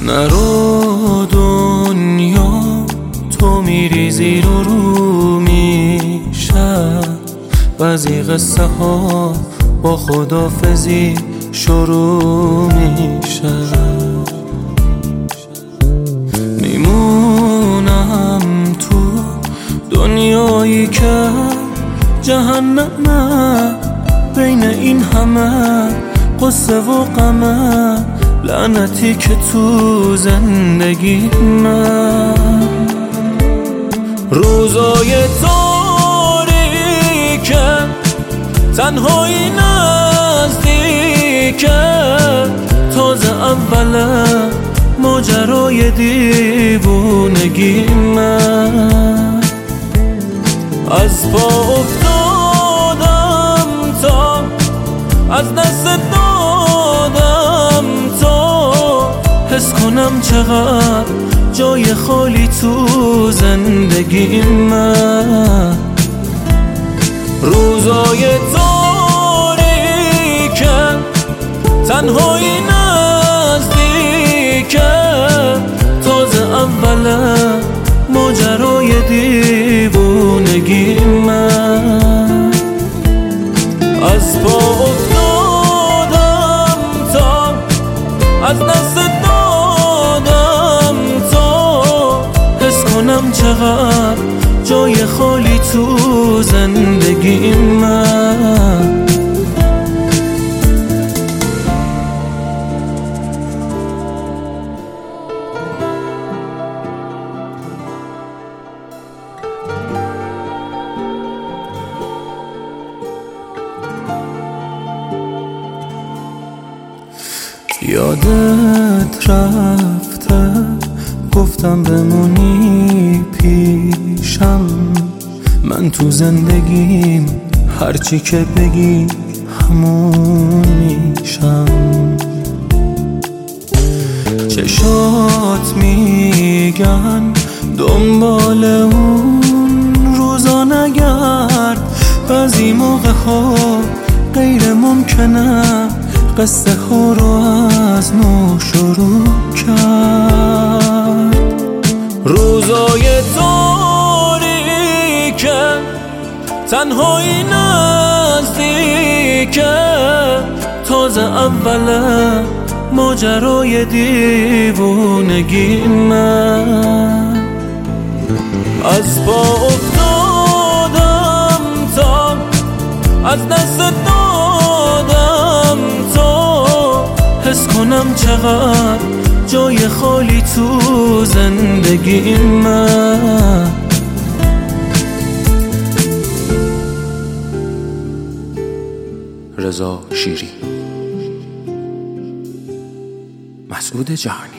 نرو دنیا تو میری زیر و رو میشه، بعضی قصه ها با خدافزی شروع میشه. میمونم تو دنیایی که جهنمه، بین این همه قصه و غمه، لعنتی که تو زندگی من. روزای تاریکه، تنهایی نزدیکه، تازه اوله ماجرای دیوونگی من. از پا افتادم تا از دست دادم تا حس کنم چقدر جای خالی تو زندگی من. روزای تاریکه، تنهایی نزدیکه، تازه اوله ماجرای دیوونگی من. از پا افتادم تا از دست دادم تا حس کنم چقدر جای خالی تو زندگی من. یادت رفته گفتم بمونی پیشم، من تو زندگیم هرچی که بگی همون میشم. چشات میگن دنبال اون روزا نگرد، بعضی موقع ها غیر ممکنه قصه ها رو از نو شروع کرد. روزای تاریکه، تنهایی نزدیکه، تازه اوله ماجرای دیوونگی من. از پا افتادم تا از دست دادم تا حس کنم چقدر جای خالی تو زندگی من. رضا شیری، مسعود جهانی.